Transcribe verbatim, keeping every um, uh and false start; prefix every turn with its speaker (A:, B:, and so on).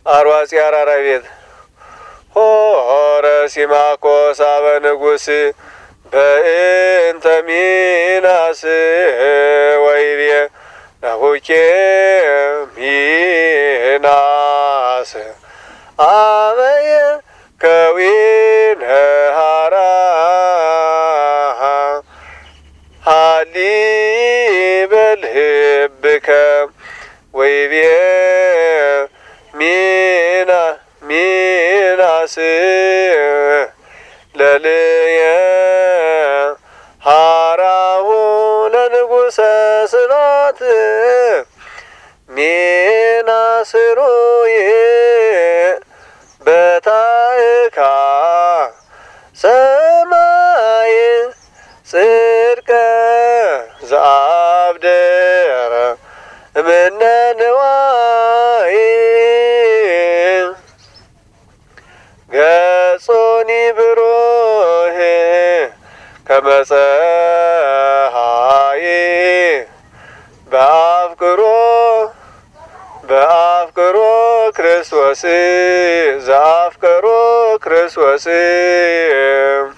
A: አርዋጺ አራራይ ቤት ሆረ ሲማኮስ አበ ንጉሥ በእንተ ሚናስ ወይቤ ናሁኬ ሚናስ አበየ ከዊነ ሀራ ሃሊ በልህብከ ወይቤ ሚና ሚናስ ለልየ ሀራሁ ለንጉሰ ስባት ሚናስሩይ በታእካ ሰማይ ጽድቀ ዘአብደረ እምነ ንዋይ ገጾኒ ብሩህ ከመ ፀሐይ በአፍቅሮ በአፍቅሮ ክርስቶስ ዘአፍቅሮ ክርስቶስ